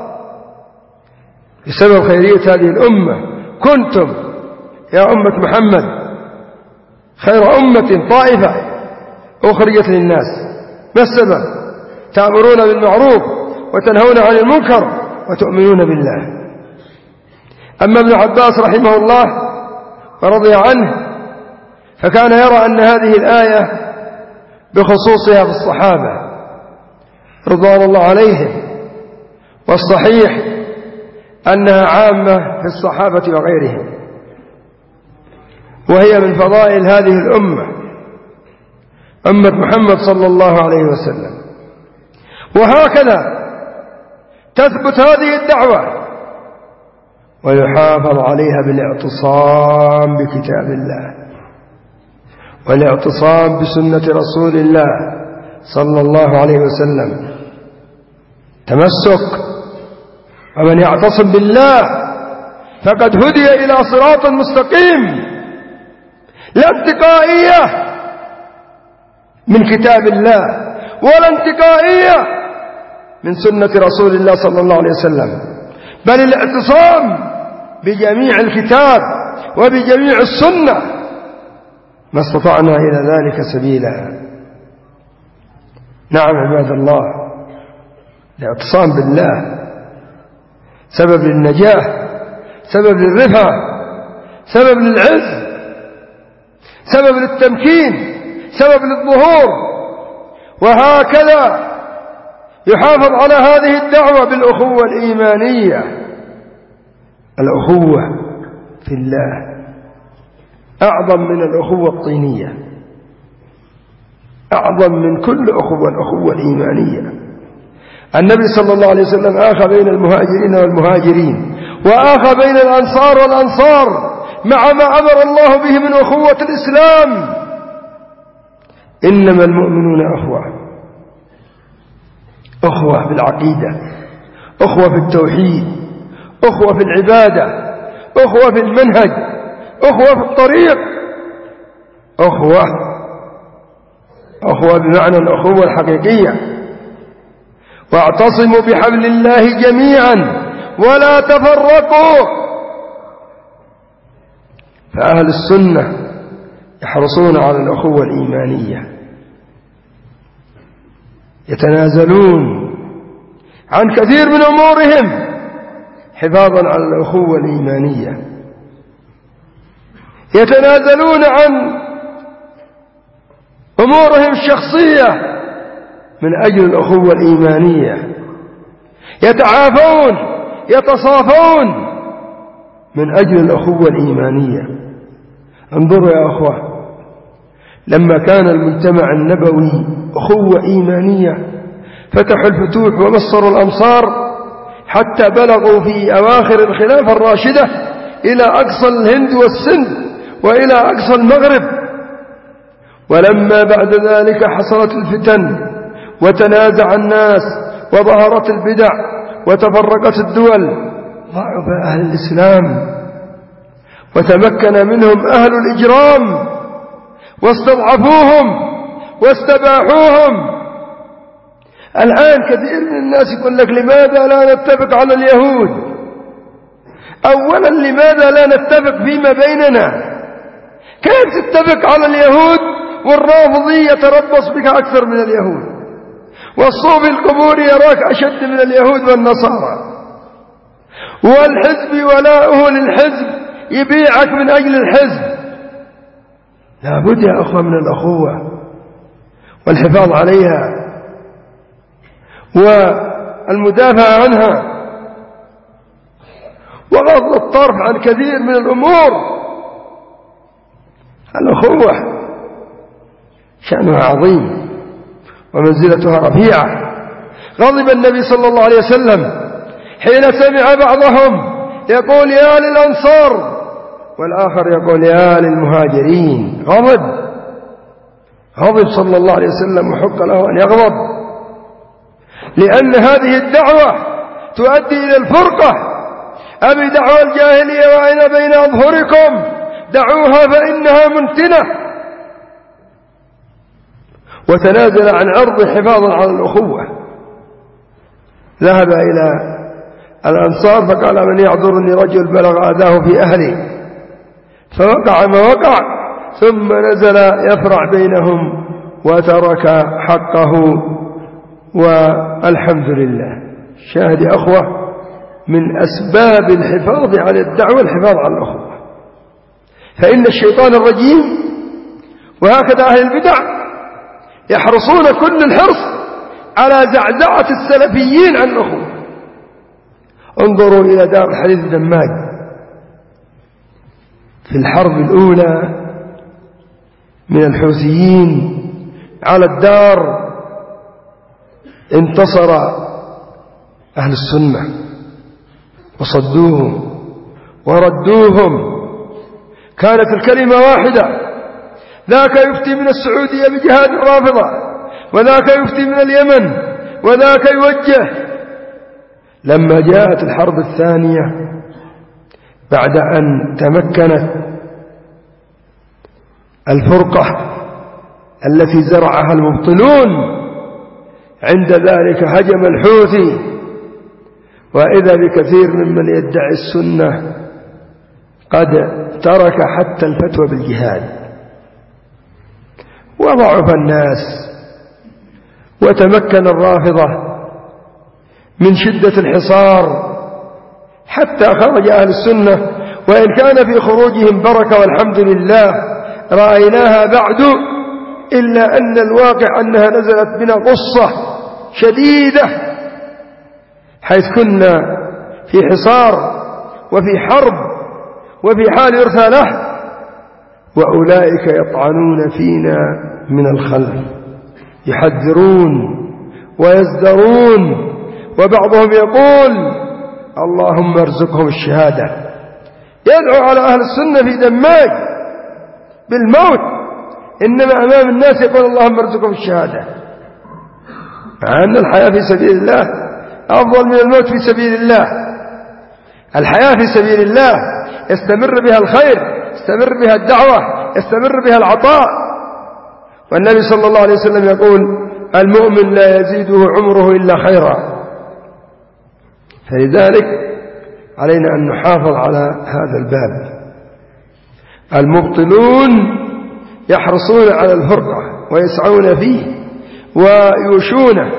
A: بسبب خيرية هذه الأمة: كنتم يا أمة محمد خير أمة طائفة أخرجت للناس. ما السبب؟ تأمرون بالمعروف وتنهون عن المنكر وتؤمنون بالله. أما ابن عباس رحمه الله ورضي عنه فكان يرى أن هذه الآية بخصوصها في الصحابة رضوان الله عليهم، والصحيح أنها عامة في الصحابة وغيرهم، وهي من فضائل هذه الأمة أمة محمد صلى الله عليه وسلم. وهكذا تثبت هذه الدعوة ويحافظ عليها بالاعتصام بكتاب الله والاعتصام بسنة رسول الله صلى الله عليه وسلم. تمسك، ومن يعتصم بالله فقد هدي إلى صراط مستقيم، لا انتقائية من كتاب الله ولا انتقائية من سنة رسول الله صلى الله عليه وسلم، بل الاعتصام بجميع الكتاب وبجميع السنة ما استطعنا إلى ذلك سبيلا. نعم عباد الله، الاعتصام بالله سبب للنجاة، سبب للرفعة، سبب للعز، سبب للتمكين، سبب للظهور. وهكذا يحافظ على هذه الدعوة بالأخوة الإيمانية. الأخوة في الله أعظم من الأخوة الطينية، أعظم من كل أخوة، الأخوة الإيمانية. النبي صلى الله عليه وسلم آخى بين المهاجرين والمهاجرين، وآخى بين الأنصار والأنصار مع ما أمر الله به من أخوة الإسلام. إنما المؤمنون أخوة، أخوة بالعقيدة، أخوة في التوحيد، أخوة في العبادة، أخوة في المنهج، أخوة في الطريق، أخوة أخوة بمعنى الأخوة الحقيقية. واعتصموا بحبل الله جميعا ولا تفرقوا. فأهل السنة يحرصون على الأخوة الإيمانية، يتنازلون عن كثير من أمورهم حفاظا على الأخوة الإيمانية، يتنازلون عن أمورهم الشخصية من أجل الأخوة الإيمانية، يتعافون يتصافون من أجل الأخوة الإيمانية. انظروا يا أخوة، لما كان المجتمع النبوي أخوة إيمانية فتحوا الفتوح ومصروا الأمصار حتى بلغوا في أواخر الخلافة الراشدة إلى أقصى الهند والسند وإلى أقصى المغرب. ولما بعد ذلك حصلت الفتن وتنازع الناس وظهرت البدع وتفرقت الدول، ضعف أهل الإسلام وتمكن منهم أهل الإجرام واستضعفوهم واستباحوهم. الآن كثير من الناس يقول لك لماذا لا نتفق على اليهود؟ أولا لماذا لا نتفق فيما بيننا؟ كيف تتفق على اليهود والرافضي يتربص بك أكثر من اليهود، والصوفي القبوري يراك أشد من اليهود والنصارى، والحزب ولاؤه للحزب يبيعك من أجل الحزب. لا بد يا أخوة من الأخوة والحفاظ عليها والمدافعة عنها وغض الطرف عن كثير من الأمور. الأخوة شأنها عظيم ومنزلتها رفيعة. غضب النبي صلى الله عليه وسلم حين سمع بعضهم يقول يا للأنصار والآخر يقول يا للمهاجرين. غضب غضب صلى الله عليه وسلم وحق له أن يغضب، لأن هذه الدعوة تؤدي إلى الفرقة. أبي دعوة الجاهلية وأين بين أظهركم دعوها فإنها منتنة. وتنازل عن عرض حفاظا على الأخوة. ذهب إلى الأنصار فقال من يعذرني رجل بلغ أذاه في أهلي، فوقع ما وقع، ثم نزل يفرع بينهم وترك حقه، والحمد لله. شاهد يا أخوة من أسباب الحفاظ على الدعوة الحفاظ على الأخوة، فإن الشيطان الرجيم وهكذا أهل البدع يحرصون كل الحرص على زعزعة السلفيين عن الأخوة. انظروا إلى دار الحديث الدماج في الحرب الأولى من الحوثيين على الدار، انتصر أهل السنة وصدوهم وردوهم. كانت الكلمة واحدة، ذاك يفتي من السعودية بجهاد الرافضة، وذاك يفتي من اليمن، وذاك يوجه. لما جاءت الحرب الثانية بعد أن تمكنت الفرقة التي زرعها المبطلون، عند ذلك هجم الحوثي، وإذا بكثير ممن يدعي السنة قد ترك حتى الفتوى بالجهاد، وضعف الناس، وتمكن الرافضة من شدة الحصار حتى خرج أهل السنة، وإن كان في خروجهم بركة والحمد لله رأيناها بعد، إلا أن الواقع أنها نزلت بنا غصة شديدة، حيث كنا في حصار وفي حرب وفي حال يرثى له، وأولئك يطعنون فينا من الخلف، يحذرون ويزدرون، وبعضهم يقول اللهم ارزقهم الشهادة، يدعو على أهل السنة في دماج بالموت، إنما أمام الناس يقول اللهم ارزقهم الشهادة، مع أن الحياة في سبيل الله أفضل من الموت في سبيل الله. الحياة في سبيل الله يستمر بها الخير، يستمر بها الدعوة، يستمر بها العطاء. والنبي صلى الله عليه وسلم يقول المؤمن لا يزيده عمره إلا خيرا. فلذلك علينا أن نحافظ على هذا الباب. المبطلون يحرصون على الفرقة ويسعون فيه ويوشونه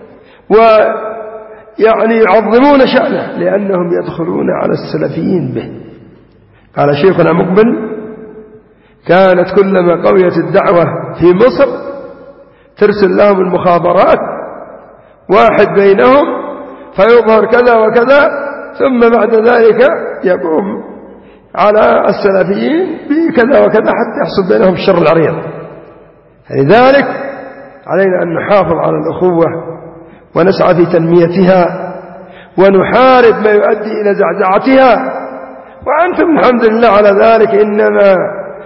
A: ويعني يعظمون شأنه، لأنهم يدخلون على السلفيين به. قال شيخنا مقبل كانت كلما قويت الدعوة في مصر ترسل لهم المخابرات واحد بينهم فيظهر كذا وكذا، ثم بعد ذلك يقوم على السلفيين بكذا وكذا حتى يحصل بينهم الشر العريض. لذلك علينا أن نحافظ على الأخوة ونسعى في تنميتها ونحارب ما يؤدي إلى زعزعتها، وأنتم الحمد لله على ذلك. إنما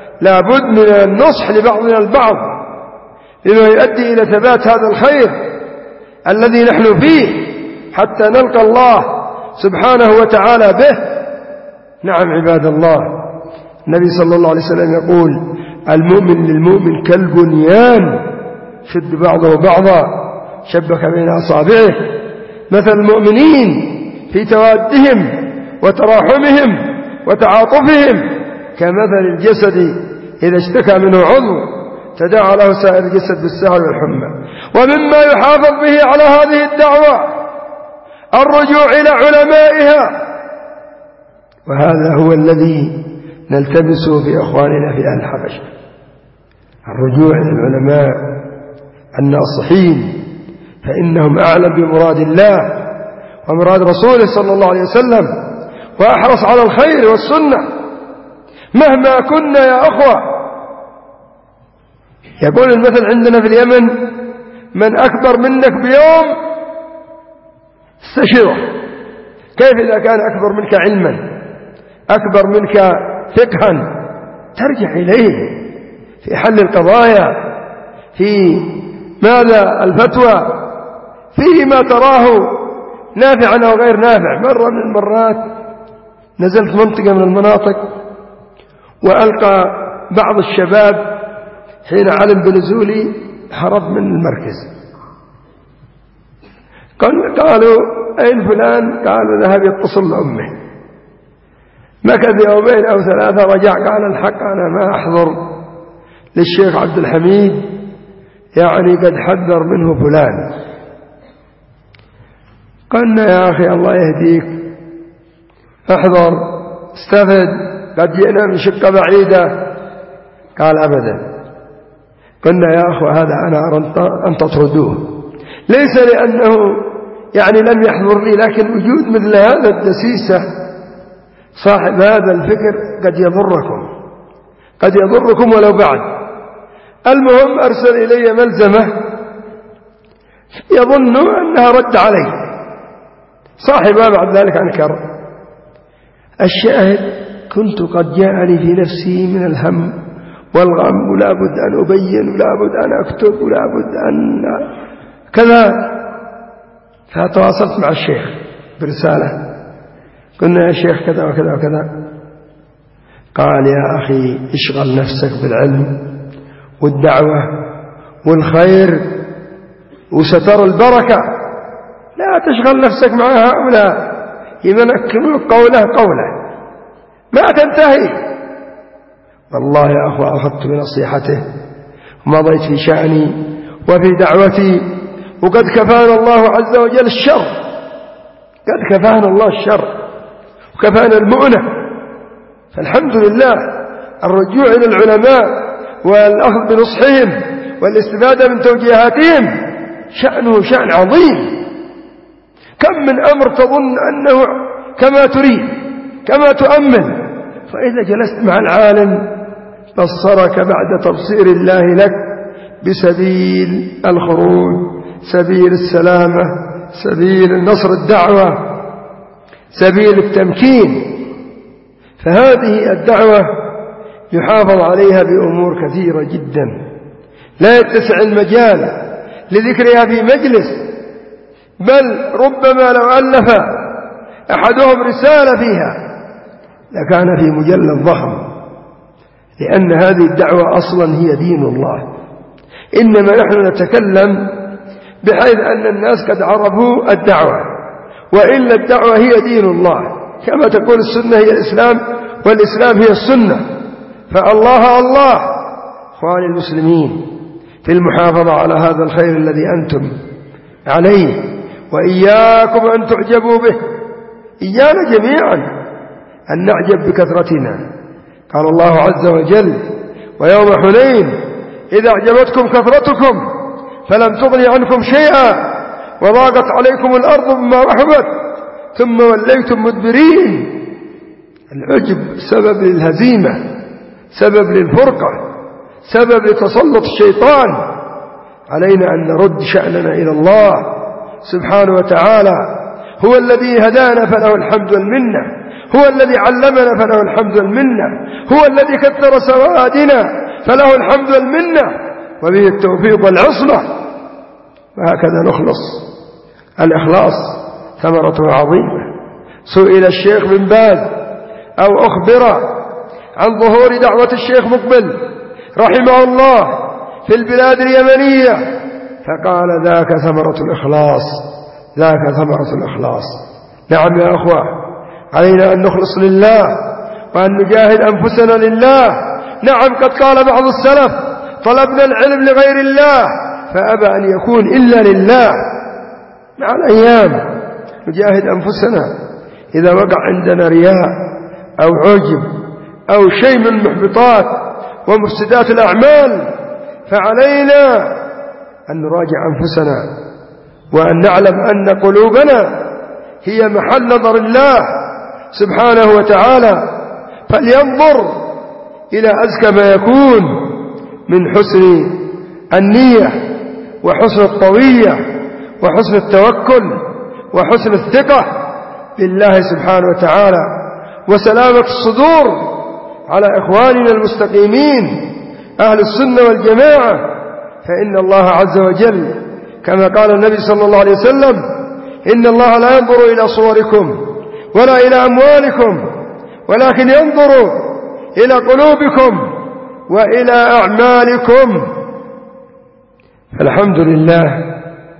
A: لابد من النصح لبعضنا البعض لما يؤدي إلى ثبات هذا الخير الذي نحن فيه حتى نلقى الله سبحانه وتعالى به. نعم عباد الله، النبي صلى الله عليه وسلم يقول: المؤمن للمؤمن كالبنيان شد بعضه بعضا شبك بين أصابعه. مثل المؤمنين في توادهم وتراحمهم وتعاطفهم كمثل الجسد إذا اشتكى منه عضو تداعى له سائر الجسد بالسهر والحمى. ومما يحافظ به على هذه الدعوة الرجوع إلى علمائها، وهذا هو الذي نلتمسه في أخواننا في أهل الحبشة، الرجوع إلى العلماء الناصحين، فإنهم أعلم بمراد الله ومراد رسوله صلى الله عليه وسلم، وأحرص على الخير والسنة مهما كنا يا أخوة. يقول المثل عندنا في اليمن: من أكبر منك بيوم استشره. كيف إذا كان أكبر منك علما، أكبر منك فقها، ترجع إليه في حل القضايا، في ماذا الفتوى، فيه ما تراه نافعا أو غير نافع. مرة من المرات نزلت منطقة من المناطق وألقى بعض الشباب حين علم بنزولي هرب من المركز. قالوا: أين فلان؟ قالوا: ذهب يتصل لأمه. مكث يومين أو ثلاثة، رجع قال: الحق أنا ما أحضر للشيخ عبد الحميد، يعني قد حذر منه فلان. قلنا: يا أخي الله يهديك، احضر استفد، قد جئنا من شقة بعيدة. قال: أبدا. قلنا: يا أخوة هذا أنا أرى أن تطردوه، ليس لأنه يعني لم يحضر لي، لكن وجود مثل هذا الدسيسة صاحب هذا الفكر قد يضركم، قد يضركم ولو بعد. المهم أرسل إلي ملزمة يظن أنها رد علي، صاحبها بعد ذلك أنكر. الشاهد: كنت قد جاءني في نفسي من الهم والغم، ولا بد أن أبين، ولا بد أن أكتب، ولا بد أن كذا. فتواصلت مع الشيخ برسالة، قلنا: يا شيخ كذا وكذا وكذا. قال: يا أخي اشغل نفسك بالعلم والدعوة والخير وستر البركة، لا تشغل نفسك مع هؤلاء يمنكموا قوله قوله ما تنتهي. والله يا أخوة أخذت بنصيحته ومضيت في شأني وفي دعوتي، وقد كفانا الله عز وجل الشر، قد كفانا الله الشر وكفانا المؤنة. فالحمد لله الرجوع إلى العلماء والأخذ بنصحهم والاستفادة من توجيهاتهم شأنه شأن عظيم. كم من أمر تظن أنه كما تريد كما تؤمل، فإذا جلست مع العالم بصرك بعد تبصير الله لك بسبيل الخروج، سبيل السلامة، سبيل النصر الدعوة، سبيل التمكين. فهذه الدعوة يحافظ عليها بأمور كثيرة جدا لا يتسع المجال لذكرها في مجلس، بل ربما لو ألف أحدهم رسالة فيها لكان في مجلد ضخم، لأن هذه الدعوة أصلا هي دين الله. إنما نحن نتكلم بحيث أن الناس قد عرفوا الدعوة، وإلا الدعوة هي دين الله، كما تقول السنة هي الإسلام والإسلام هي السنة. فالله الله إخواني المسلمين في المحافظة على هذا الخير الذي أنتم عليه، وإياكم أن تعجبوا به، إيانا جميعا أن نعجب بكثرتنا. قال الله عز وجل: ويوم حنين إذا أعجبتكم كثرتكم فلم تغني عنكم شيئا وضاقت عليكم الأرض بما رحبت ثم وليتم مدبرين. العجب سبب للهزيمة، سبب للفرقة، سبب لتسلط الشيطان. علينا أن نرد شأننا إلى الله سبحانه وتعالى، هو الذي هدانا فله الحمد والمنة، هو الذي علمنا فله الحمد والمنة، هو الذي كثر سوادنا فله الحمد والمنة، وبه التوفيق والعصمة. وهكذا نخلص الإخلاص ثمرته عظيمة. سئل الشيخ بن باز أو أخبر عن ظهور دعوة الشيخ مقبل رحمه الله في البلاد اليمنية فقال ذاك ثمرة الإخلاص، ذاك ثمرة الإخلاص. نعم يا أخوة، علينا أن نخلص لله وأن نجاهد أنفسنا لله. نعم قد قال بعض السلف طلبنا العلم لغير الله فأبى أن يكون إلا لله. مع الأيام نجاهد أنفسنا، إذا وقع عندنا رياء أو عجب أو شيء من محبطات ومفسدات الأعمال فعلينا أن نراجع أنفسنا وأن نعلم أن قلوبنا هي محل نظر الله سبحانه وتعالى، فلينظر إلى أزكى ما يكون من حسن النية وحسن الطوية وحسن التوكل وحسن الثقة بالله سبحانه وتعالى وسلامة الصدور على إخواننا المستقيمين أهل السنة والجماعة. فإن الله عز وجل كما قال النبي صلى الله عليه وسلم إن الله لا ينظر إلى صوركم ولا إلى أموالكم ولكن ينظر إلى قلوبكم وإلى أعمالكم. فالحمد لله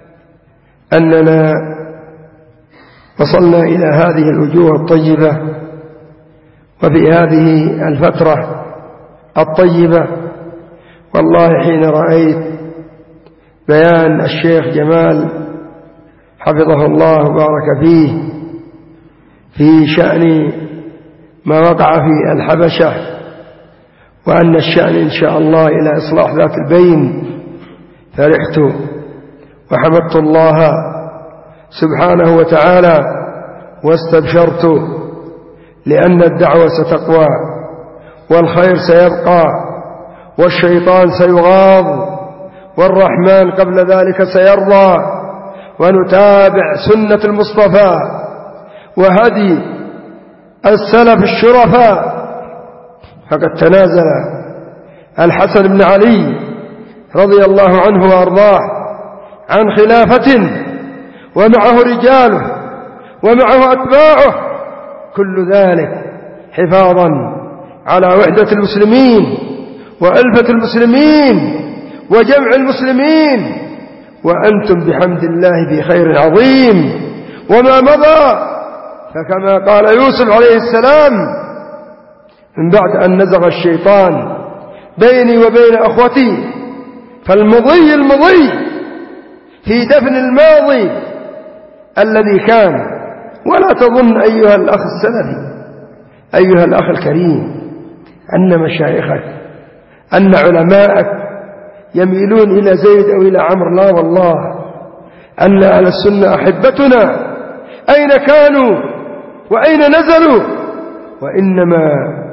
A: أننا وصلنا إلى هذه الوجوه الطيبة وفي هذه الفترة الطيبة. والله حين رأيت بيان الشيخ جمال حفظه الله وبارك فيه في شأن ما وقع في الحبشة وأن الشأن إن شاء الله إلى إصلاح ذات البين فرحت وحمدت الله سبحانه وتعالى واستبشرت، لأن الدعوة ستقوى والخير سيبقى والشيطان سيغاض والرحمن قبل ذلك سيرضى، ونتابع سنة المصطفى وهدي السلف الشرفاء. فقد تنازل الحسن بن علي رضي الله عنه وأرضاه عن خلافة ومعه رجاله ومعه أتباعه، كل ذلك حفاظا على وحدة المسلمين وألفة المسلمين وجمع المسلمين، وأنتم بحمد الله في خير عظيم. وما مضى فكما قال يوسف عليه السلام من بعد أن نزغ الشيطان بيني وبين أخوتي فالمضي المضي في دفن الماضي الذي كان. ولا تظن أيها الأخ السلفي أيها الأخ الكريم أن مشايخك أن علماءك يميلون إلى زيد أو إلى عمرو، لا والله، أن أهل السنة أحبتنا أين كانوا وأين نزلوا، وإنما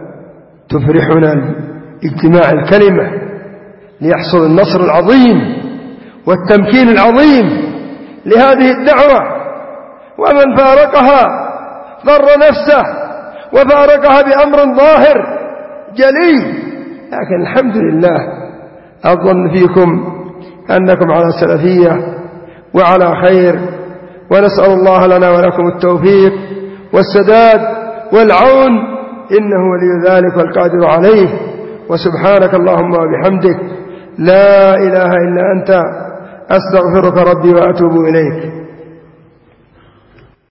A: تفرحنا اجتماع الكلمة ليحصل النصر العظيم والتمكين العظيم لهذه الدعوة. ومن فارقها ضر نفسه وفارقها بأمر ظاهر جلي. لكن الحمد لله أظن فيكم أنكم على سلفية وعلى خير، ونسأل الله لنا ولكم التوفيق والسداد والعون، إنه ولي ذلك والقادر عليه. وسبحانك اللهم وبحمدك لا إله إلا أنت أستغفرك ربي وأتوب إليك.